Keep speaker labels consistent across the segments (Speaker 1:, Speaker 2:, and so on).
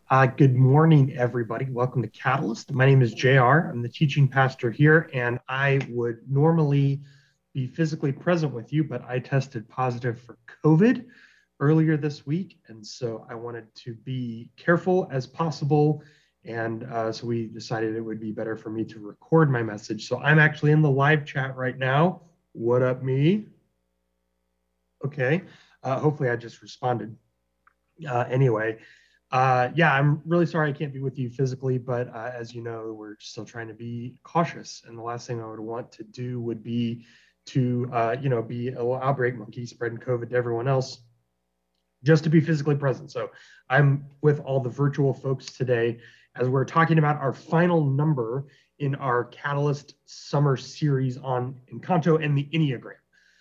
Speaker 1: Good morning, everybody. Welcome to Catalyst. My name is JR. I'm the teaching pastor here, and I would normally be physically present with you, but I tested positive for COVID earlier this week. And so I wanted to be careful as possible. And so we decided it would be better for me to record my message. So I'm actually in the live chat right now. What up, me? Okay. Hopefully I just responded. Anyway, yeah, I'm really sorry I can't be with you physically, but as you know, we're still trying to be cautious. And the last thing I would want to do would be to, be a little outbreak monkey spreading COVID to everyone else just to be physically present. So I'm with all the virtual folks today as we're talking about our final number in our Catalyst summer series on Encanto and the Enneagram.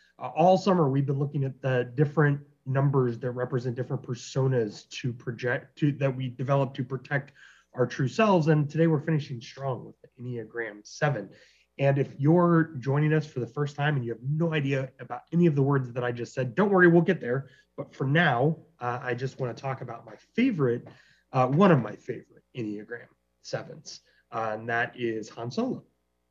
Speaker 1: All summer we've been looking at the different numbers that represent different personas to project to that we develop to protect our true selves. And today we're finishing strong with the Enneagram 7. And if you're joining us for the first time and you have no idea about any of the words that I just said, don't worry, we'll get there. But for now, I just want to talk about my favorite, one of my favorite Enneagram 7s, and that is Han Solo.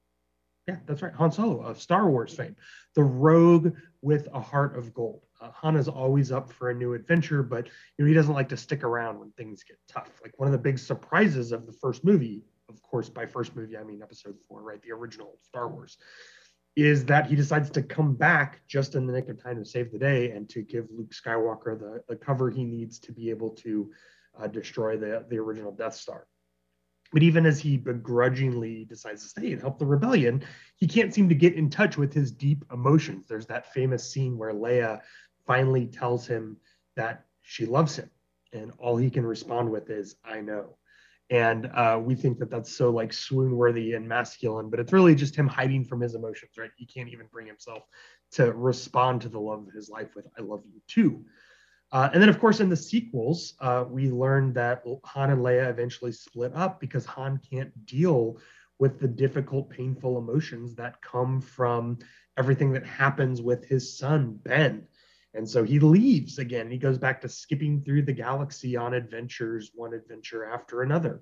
Speaker 1: Yeah, that's right. Han Solo of Star Wars fame, the rogue with a heart of gold. Han is always up for a new adventure, but he doesn't like to stick around when things get tough. Like one of the big surprises of the first movie, of course, by first movie I mean Episode 4, right? The original Star Wars, is that he decides to come back just in the nick of time to save the day and to give Luke Skywalker the cover he needs to be able to destroy the original Death Star. But even as he begrudgingly decides to stay and help the rebellion, he can't seem to get in touch with his deep emotions. There's that famous scene where Leia finally tells him that she loves him, and all he can respond with is, I know. And we think that that's so like swoon worthy and masculine, but it's really just him hiding from his emotions, right? He can't even bring himself to respond to the love of his life with, I love you too. And then, of course, in the sequels, we learned that Han and Leia eventually split up because Han can't deal with the difficult, painful emotions that come from everything that happens with his son, Ben. And so he leaves again. He goes back to skipping through the galaxy on adventures, one adventure after another.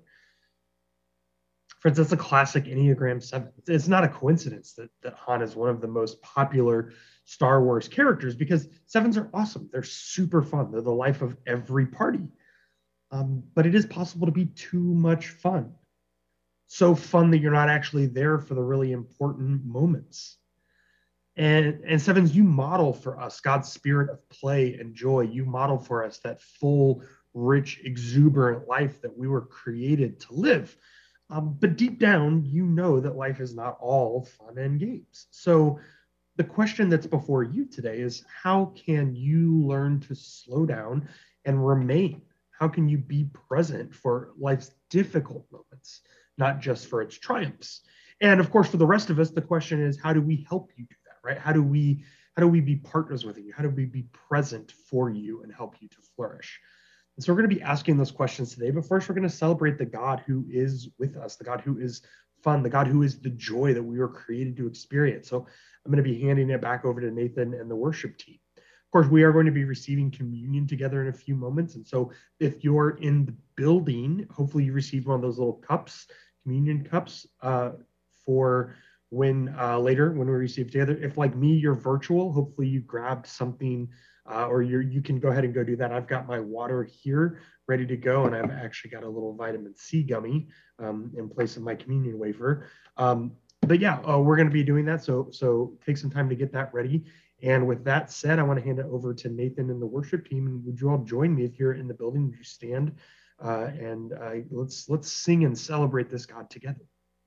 Speaker 1: Friends, that's a classic Enneagram 7. It's not a coincidence that Han is one of the most popular Star Wars characters because sevens are awesome. They're super fun. They're the life of every party. But it is possible to be too much fun. So fun that you're not actually there for the really important moments. And sevens, you model for us God's spirit of play and joy. You model for us that full, rich, exuberant life that we were created to live. But deep down, you know that life is not all fun and games. So the question that's before you today is how can you learn to slow down and remain? How can you be present for life's difficult moments, not just for its triumphs? And of course, for the rest of us, the question is how do we help you do that, right? How do we be partners with you? How do we be present for you and help you to flourish? And so we're going to be asking those questions today. But first, we're going to celebrate the God who is with us, the God who is fun, the God who is the joy that we were created to experience. So I'm going to be handing it back over to Nathan and the worship team. Of course, we are going to be receiving communion together in a few moments. And so if you're in the building, hopefully you received one of those little cups, communion cups, for when later when we receive together. If like me, you're virtual, hopefully you grabbed something or you can go ahead and go do that. I've got my water here ready to go, and I've actually got a little vitamin C gummy in place of my communion wafer. But yeah, we're going to be doing that. So take some time to get that ready. And with that said, I want to hand it over to Nathan and the worship team. And would you all join me if you're in the building? Would you stand and let's sing and celebrate this God together.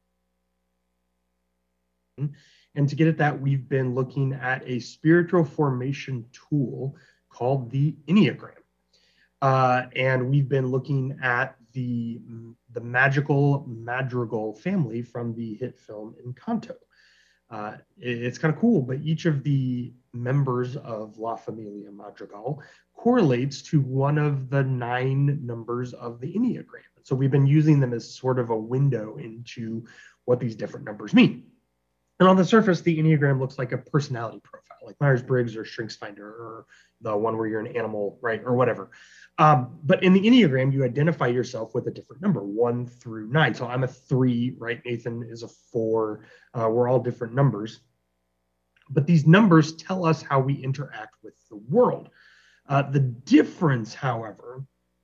Speaker 1: And to get at that, we've been looking at a spiritual formation tool called the Enneagram. And we've been looking at the magical madrigal family from the hit film Encanto. It's kind of cool, but each of the members of La Familia Madrigal correlates to one of the 9 numbers of the Enneagram. So we've been using them as sort of a window into what these different numbers mean. And on the surface, the Enneagram looks like a personality profile, like Myers-Briggs or StrengthsFinder or the one where you're an animal, right, or whatever. But in the Enneagram, you identify yourself with a different number, 1 through 9. So I'm a 3, right? Nathan is a 4. We're all different numbers. But these numbers tell us how we interact with the world. The difference, however,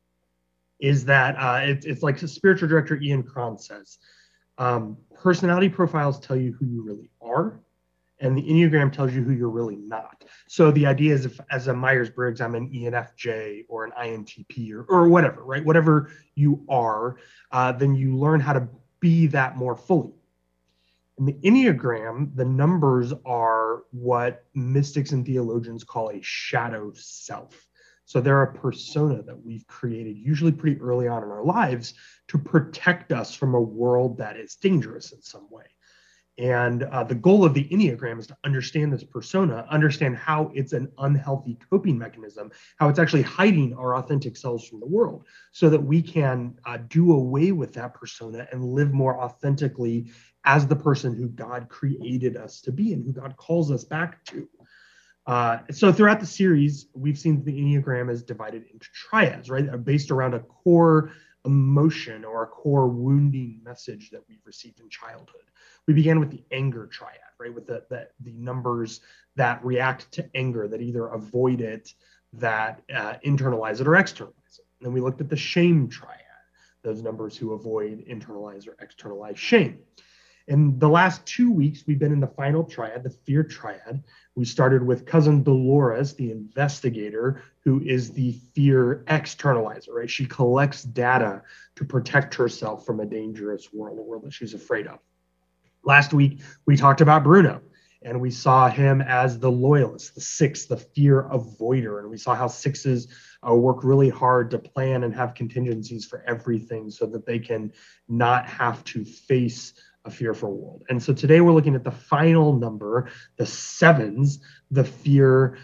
Speaker 1: is that it's like spiritual director Ian Cron says, personality profiles tell you who you really are, and the Enneagram tells you who you're really not. So the idea is, if as a Myers-Briggs, I'm an ENFJ or an INTP or whatever, right? Whatever you are, then you learn how to be that more fully. In the Enneagram, the numbers are what mystics and theologians call a shadow self. So they're a persona that we've created, usually pretty early on in our lives, to protect us from a world that is dangerous in some way. And the goal of the Enneagram is to understand this persona, understand how it's an unhealthy coping mechanism, how it's actually hiding our authentic selves from the world, so that we can do away with that persona and live more authentically as the person who God created us to be and who God calls us back to. So throughout the series, we've seen the Enneagram is divided into triads, right? Based around a core emotion or a core wounding message that we've received in childhood. We began with the anger triad, right? With the numbers that react to anger, that either avoid it, that internalize it, or externalize it. And then we looked at the shame triad, those numbers who avoid, internalize, or externalize shame. In the last 2 weeks, we've been in the final triad, the fear triad. We started with cousin Dolores, the investigator, who is the fear externalizer, right? She collects data to protect herself from a dangerous world, a world that she's afraid of. Last week, we talked about Bruno, and we saw him as the loyalist, the 6, the fear avoider. And we saw how 6s work really hard to plan and have contingencies for everything so that they can not have to face a fearful world. And so today we're looking at the final number, the 7s, the fear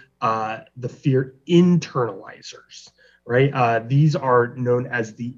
Speaker 1: internalizers, right? These are known as the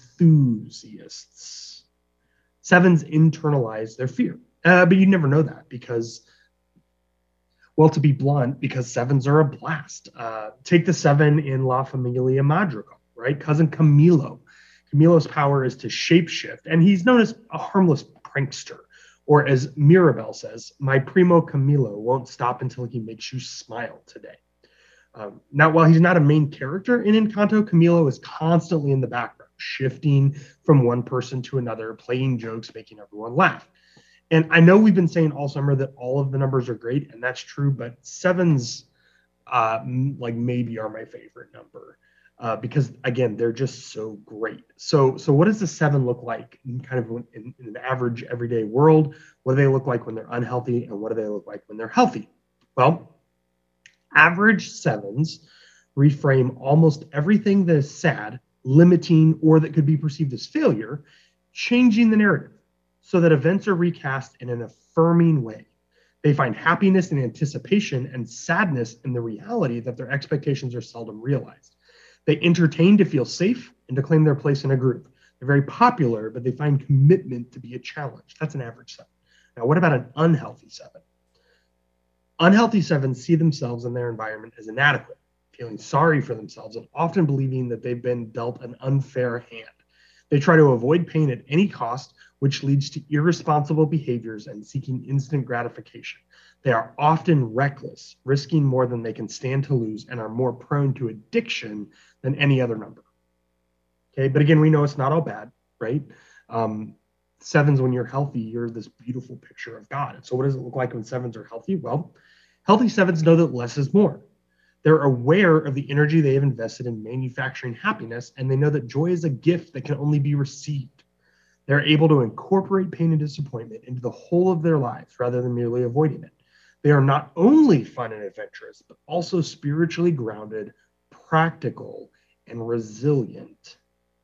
Speaker 1: enthusiasts. 7s internalize their fear, but you never know that because, well, to be blunt, because 7s are a blast. Take the 7 in La Familia Madrigal, right? Cousin Camilo. Camilo's power is to shapeshift, and he's known as a harmless prankster, or as Mirabel says, my primo Camilo won't stop until he makes you smile today. Now, while he's not a main character in Encanto, Camilo is constantly in the background, shifting from one person to another, playing jokes, making everyone laugh. And I know we've been saying all summer that all of the numbers are great, and that's true, but 7s like maybe are my favorite number. Because again, they're just so great. So what does the 7 look like in kind of in an average everyday world? What do they look like when they're unhealthy, and what do they look like when they're healthy? Well, average 7s reframe almost everything that is sad, limiting, or that could be perceived as failure, changing the narrative so that events are recast in an affirming way. They find happiness in anticipation and sadness in the reality that their expectations are seldom realized. They entertain to feel safe and to claim their place in a group. They're very popular, but they find commitment to be a challenge. That's an average 7. Now, what about an unhealthy 7? Unhealthy 7s see themselves and their environment as inadequate, feeling sorry for themselves and often believing that they've been dealt an unfair hand. They try to avoid pain at any cost, which leads to irresponsible behaviors and seeking instant gratification. They are often reckless, risking more than they can stand to lose, and are more prone to addiction than any other number. Okay, but again, we know it's not all bad, right? 7s, when you're healthy, you're this beautiful picture of God. And so what does it look like when 7s are healthy? Well, healthy 7s know that less is more. They're aware of the energy they have invested in manufacturing happiness, and they know that joy is a gift that can only be received. They're able to incorporate pain and disappointment into the whole of their lives rather than merely avoiding it. They are not only fun and adventurous, but also spiritually grounded, practical, and resilient.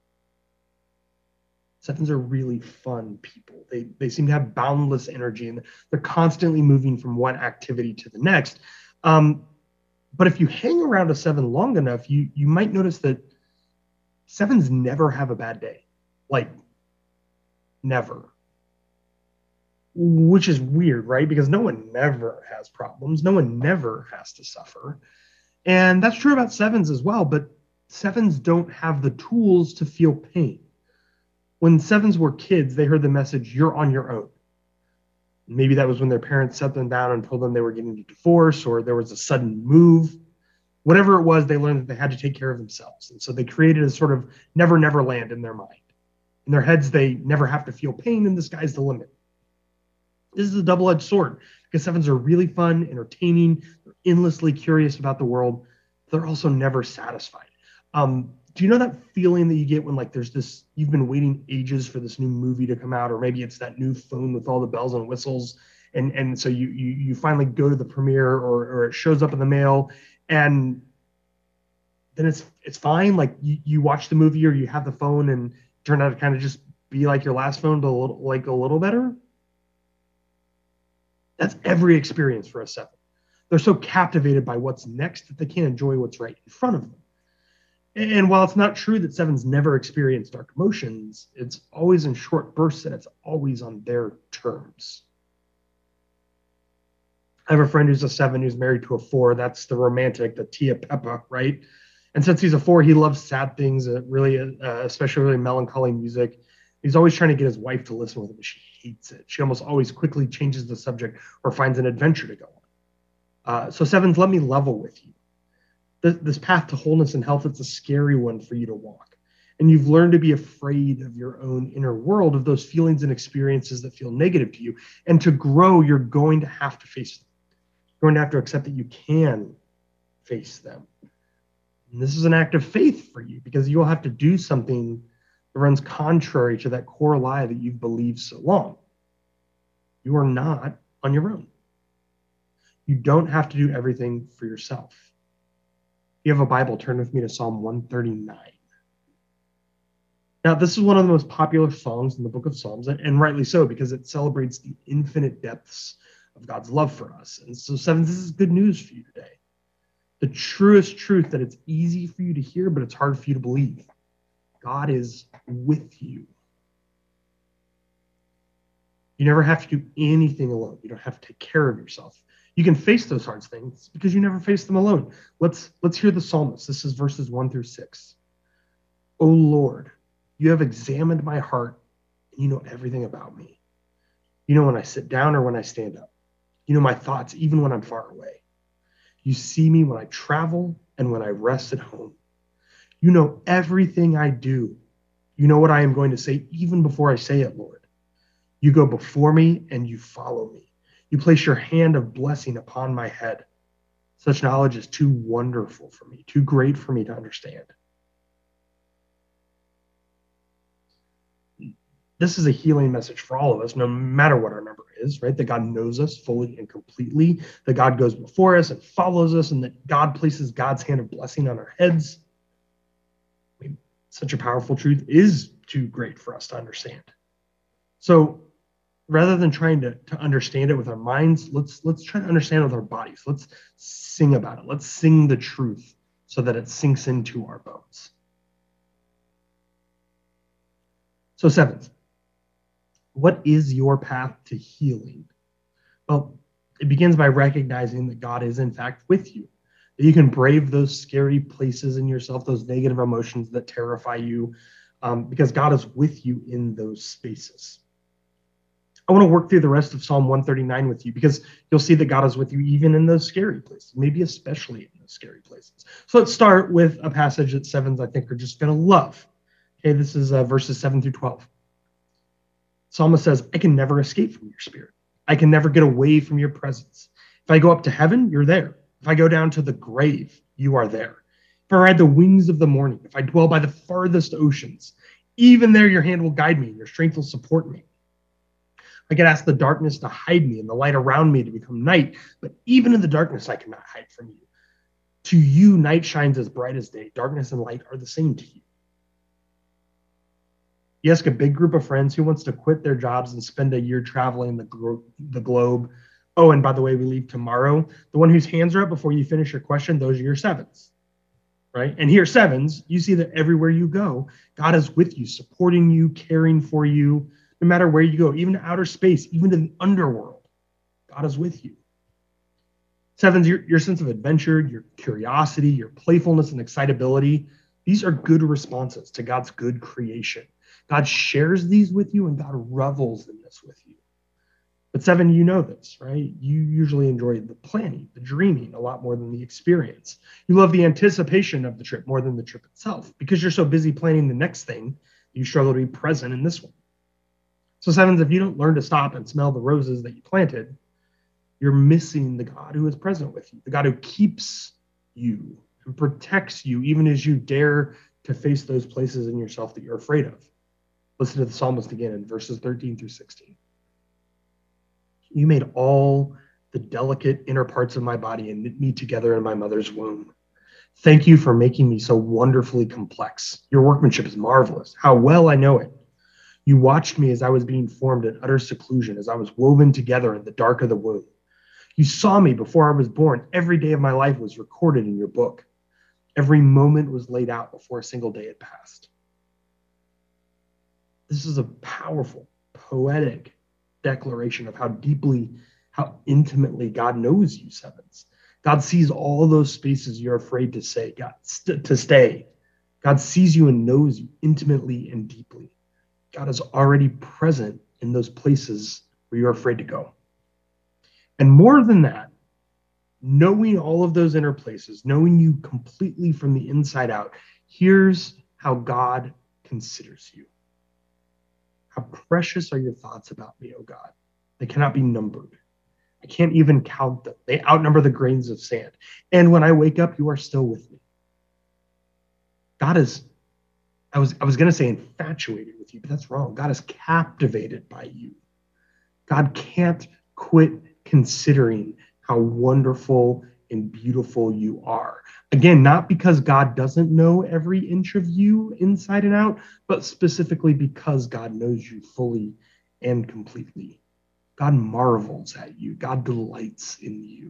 Speaker 1: 7s are really fun people. They seem to have boundless energy, and they're constantly moving from one activity to the next. But if you hang around a 7 long enough, you might notice that 7s never have a bad day. Like, never. Which is weird, right? Because no one never has problems. No one never has to suffer. And that's true about 7s as well. But sevens don't have the tools to feel pain. When sevens were kids, they heard the message, you're on your own. Maybe that was when their parents set them down and told them they were getting a divorce, or there was a sudden move. Whatever it was, they learned that they had to take care of themselves. And so they created a sort of never, never land in their mind. In their heads, they never have to feel pain, and the sky's the limit. This is a double-edged sword because sevens are really fun, entertaining, they're endlessly curious about the world. They're also never satisfied. Do you know that feeling that you get when like there's this, you've been waiting ages for this new movie to come out, or maybe it's that new phone with all the bells and whistles, and so you finally go to the premiere, or it shows up in the mail, and then it's fine. Like you watch the movie or you have the phone and turn out to kind of just be like your last phone, but a little better. That's every experience for a seven. They're so captivated by what's next that they can't enjoy what's right in front of them. And while it's not true that sevens never experience dark emotions, it's always in short bursts and it's always on their terms. I have a friend who's a seven who's married to a four. That's the romantic, the Tia Peppa, right? And since he's a four, he loves sad things, especially really melancholy music. He's always trying to get his wife to listen with him, but she hates it. She almost always quickly changes the subject or finds an adventure to go on. So sevens, let me level with you. This path to wholeness and health, it's a scary one for you to walk. And you've learned to be afraid of your own inner world, of those feelings and experiences that feel negative to you. And to grow, you're going to have to face them. You're going to have to accept that you can face them. And this is an act of faith for you because you'll have to do something that runs contrary to that core lie that you've believed so long. You are not on your own. You don't have to do everything for yourself. If you have a Bible, turn with me to Psalm 139. Now, this is one of the most popular songs in the book of Psalms, and rightly so, because it celebrates the infinite depths of God's love for us. And so, sevens, this is good news for you today. The truest truth that it's easy for you to hear, but it's hard for you to believe. God is with you. You never have to do anything alone. You don't have to take care of yourself. You can face those hard things because you never face them alone. Let's hear the psalmist. This is verses 1-6. O Lord, you have examined my heart, and you know everything about me. You know when I sit down or when I stand up. You know my thoughts even when I'm far away. You see me when I travel and when I rest at home. You know everything I do. You know what I am going to say even before I say it, Lord. You go before me and you follow me. You place your hand of blessing upon my head. Such knowledge is too wonderful for me, too great for me to understand. This is a healing message for all of us, no matter what our number is, right? That God knows us fully and completely, that God goes before us and follows us, and that God places God's hand of blessing on our heads. I mean, such a powerful truth is too great for us to understand. So rather than trying to understand it with our minds, let's try to understand it with our bodies. Let's sing about it. Let's sing the truth so that it sinks into our bones. So sevens, what is your path to healing? Well, it begins by recognizing that God is in fact with you, that you can brave those scary places in yourself, those negative emotions that terrify you, because God is with you in those spaces. I want to work through the rest of Psalm 139 with you because you'll see that God is with you even in those scary places, maybe especially in those scary places. So let's start with a passage that sevens, I think, are just going to love. Okay, this is verses 7-12. Psalmist says, I can never escape from your spirit. I can never get away from your presence. If I go up to heaven, you're there. If I go down to the grave, you are there. If I ride the wings of the morning, if I dwell by the farthest oceans, even there your hand will guide me and your strength will support me. I could ask the darkness to hide me and the light around me to become night, but even in the darkness, I cannot hide from you. To you, night shines as bright as day. Darkness and light are the same to you. You ask a big group of friends who wants to quit their jobs and spend a year traveling the globe. Oh, and by the way, we leave tomorrow. The one whose hands are up before you finish your question, those are your sevens, right? And here, sevens, you see that everywhere you go, God is with you, supporting you, caring for you. No matter where you go, even to outer space, even to the underworld, God is with you. Sevens, your sense of adventure, your curiosity, your playfulness and excitability, These are good responses to God's good creation. God shares these with you, and God revels in this with you. But 7, you know this, right? You usually enjoy the planning, the dreaming a lot more than the experience. You love the anticipation of the trip more than the trip itself because you're so busy planning the next thing, you struggle to be present in this one. So 7s, if you don't learn to stop and smell the roses that you planted, you're missing the God who is present with you, the God who keeps you and protects you even as you dare to face those places in yourself that you're afraid of. Listen to the psalmist again in verses 13 through 16. You made all the delicate inner parts of my body and knit me together in my mother's womb. Thank you for making me so wonderfully complex. Your workmanship is marvelous. How well I know it. You watched me as I was being formed in utter seclusion, as I was woven together in the dark of the womb. You saw me before I was born. Every day of my life was recorded in your book. Every moment was laid out before a single day had passed. This is a powerful, poetic declaration of how deeply, how intimately God knows you, 7s. God sees all those spaces you're afraid to say, to stay. God sees you and knows you intimately and deeply. God is already present in those places where you're afraid to go. And more than that, knowing all of those inner places, knowing you completely from the inside out, here's how God considers you. How precious are your thoughts about me, O God? They cannot be numbered. I can't even count them. They outnumber the grains of sand. And when I wake up, you are still with me. God is, I was going to say infatuated with you, but that's wrong. God is captivated by you. God can't quit considering how wonderful and beautiful you are. Again, not because God doesn't know every inch of you inside and out, but specifically because God knows you fully and completely. God marvels at you. God delights in you.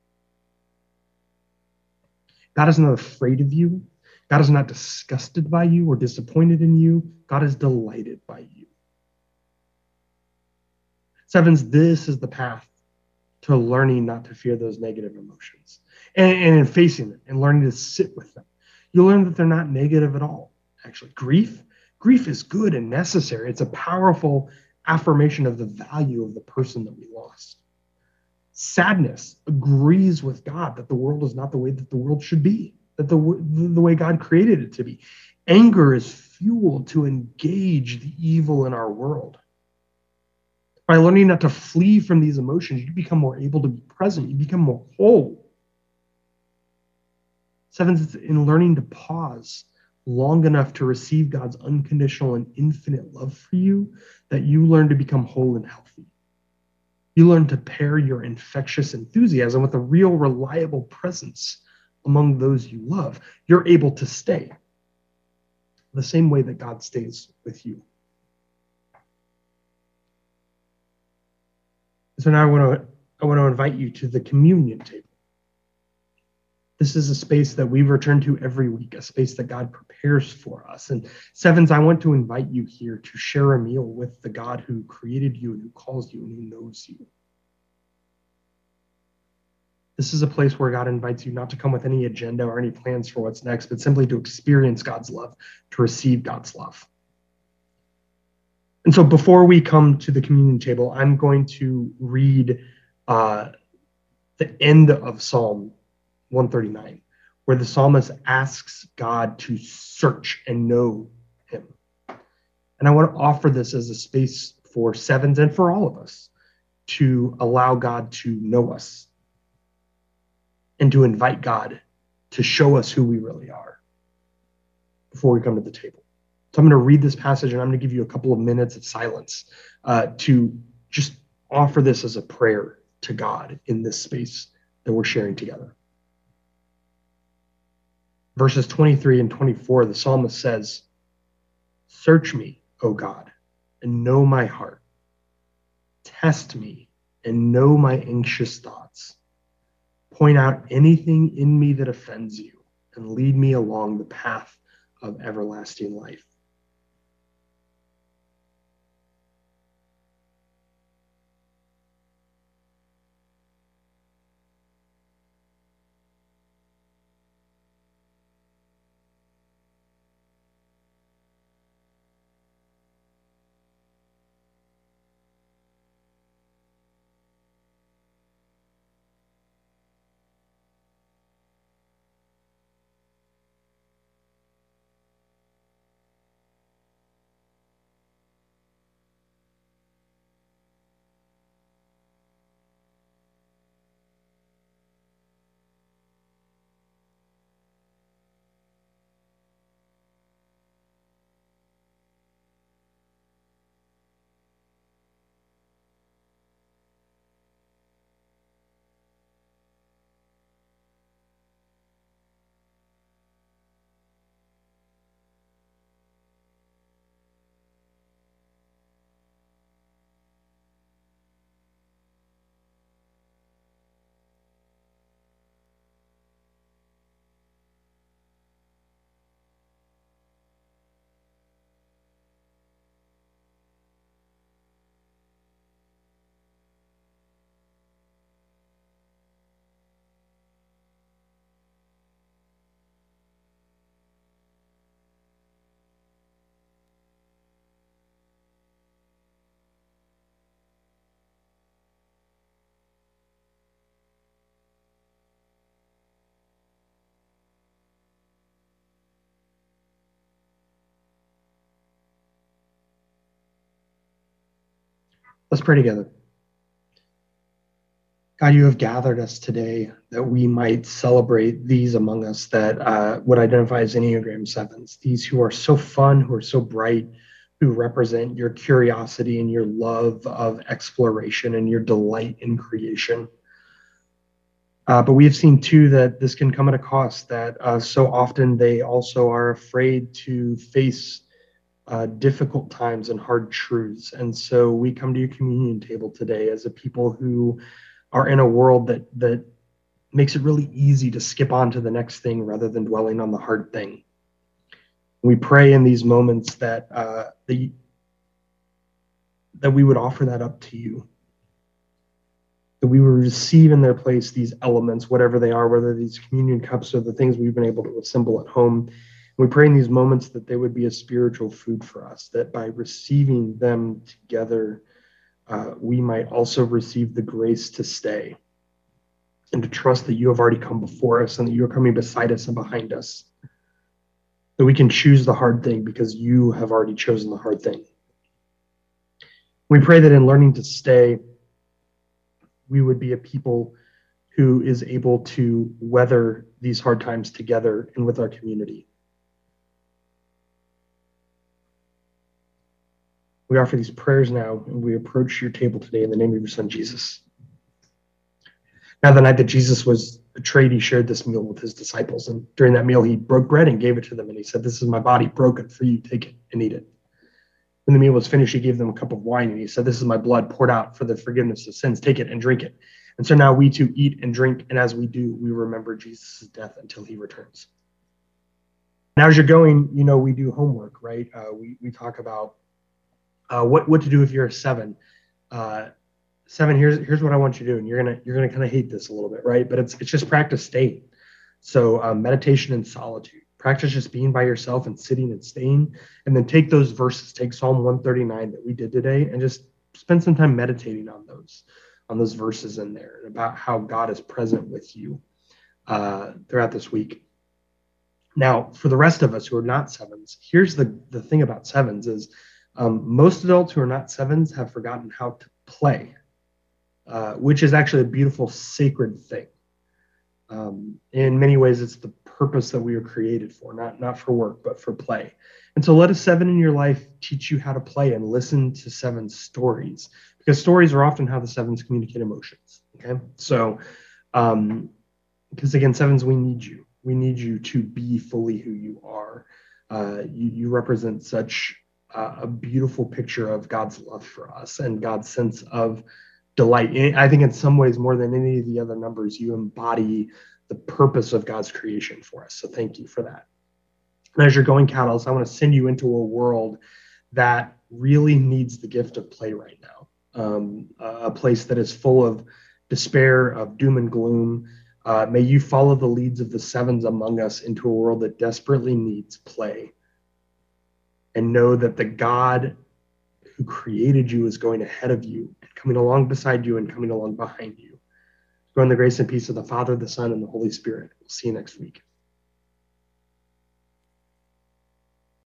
Speaker 1: God is not afraid of you. God is not disgusted by you or disappointed in you. God is delighted by you. 7s, this is the path to learning not to fear those negative emotions and in facing them and learning to sit with them. You'll learn that they're not negative at all. Actually, grief is good and necessary. It's a powerful affirmation of the value of the person that we lost. Sadness agrees with God that the world is not the way that the world should be, that the way God created it to be. Anger is fuel to engage the evil in our world. By learning not to flee from these emotions, you become more able to be present. You become more whole. 7, in learning to pause long enough to receive God's unconditional and infinite love for you, that you learn to become whole and healthy. You learn to pair your infectious enthusiasm with a real, reliable presence among those you love. You're able to stay the same way that God stays with you. So now I want to invite you to the communion table. This is a space that we return to every week, a space that God prepares for us. And 7s, I want to invite you here to share a meal with the God who created you and who calls you and who knows you. This is a place where God invites you not to come with any agenda or any plans for what's next, but simply to experience God's love, to receive God's love. And so before we come to the communion table, I'm going to read the end of Psalm 139, where the psalmist asks God to search and know him. And I want to offer this as a space for 7s and for all of us to allow God to know us and to invite God to show us who we really are before we come to the table. So I'm going to read this passage and I'm going to give you a couple of minutes of silence to just offer this as a prayer to God in this space that we're sharing together. Verses 23 and 24, the psalmist says, "Search me, O God, and know my heart. Test me and know my anxious thoughts. Point out anything in me that offends you and lead me along the path of everlasting life." Let's pray together. God, you have gathered us today that we might celebrate these among us that would identify as Enneagram 7s, these who are so fun, who are so bright, who represent your curiosity and your love of exploration and your delight in creation. But we have seen too that this can come at a cost, that so often they also are afraid to face difficult times and hard truths. And so we come to your communion table today as a people who are in a world that makes it really easy to skip on to the next thing rather than dwelling on the hard thing. We pray in these moments that that we would offer that up to you, that we would receive in their place these elements, whatever they are, whether these communion cups or the things we've been able to assemble at home. We pray in these moments that they would be a spiritual food for us, that by receiving them together, we might also receive the grace to stay and to trust that you have already come before us and that you're coming beside us and behind us, that we can choose the hard thing because you have already chosen the hard thing. We pray that in learning to stay, we would be a people who is able to weather these hard times together and with our community. We offer these prayers now, and we approach your table today in the name of your Son, Jesus. Now, the night that Jesus was betrayed, he shared this meal with his disciples. And during that meal, he broke bread and gave it to them. And he said, "This is my body broken for you. Take it and eat it." When the meal was finished, he gave them a cup of wine. And he said, "This is my blood poured out for the forgiveness of sins. Take it and drink it." And so now we too eat and drink. And as we do, we remember Jesus' death until he returns. Now, as you're going, we do homework, right? We talk about what to do if you're a 7. 7, here's what I want you to do, and you're gonna kind of hate this a little bit, right? But it's just practice staying. So meditation and solitude. Practice just being by yourself and sitting and staying, and then take those verses, take Psalm 139 that we did today, and just spend some time meditating on those verses in there and about how God is present with you throughout this week. Now, for the rest of us who are not 7s, here's the thing about 7s is most adults who are not 7s have forgotten how to play, which is actually a beautiful, sacred thing. In many ways, it's the purpose that we were created for, not for work, but for play. And so let a 7 in your life teach you how to play and listen to 7's stories, because stories are often how the 7s communicate emotions. Okay. So, because again, 7s, we need you. We need you to be fully who you are. You represent such a beautiful picture of God's love for us and God's sense of delight. I think in some ways, more than any of the other numbers, you embody the purpose of God's creation for us. So thank you for that. And as you're going, Catalyst, I want to send you into a world that really needs the gift of play right now. A place that is full of despair, of doom and gloom. May you follow the leads of the 7s among us into a world that desperately needs play. And know that the God who created you is going ahead of you, and coming along beside you and coming along behind you. Go in the grace and peace of the Father, the Son, and the Holy Spirit. We'll see you next week.